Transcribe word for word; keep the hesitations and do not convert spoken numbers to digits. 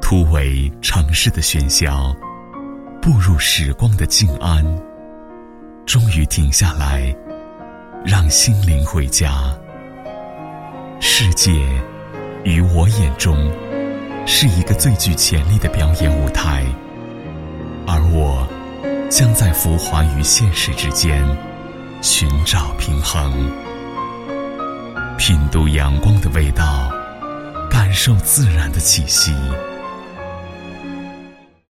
突围城市的喧嚣，步入时光的静安，终于停下来，让心灵回家。世界于我眼中是一个最具潜力的表演舞台，而我将在浮华与现实之间寻找平衡，品读阳光的味道，感受自然的气息。